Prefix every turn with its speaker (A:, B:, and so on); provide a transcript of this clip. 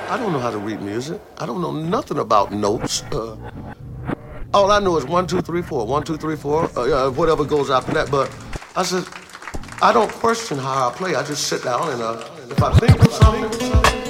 A: I don't know how to read music. I don't know nothing about notes. All I know is 1, 2, 3, 4, 1, 2, 3, 4, whatever goes after that. But I said, I don't question how I play. I just sit down and if I think of something.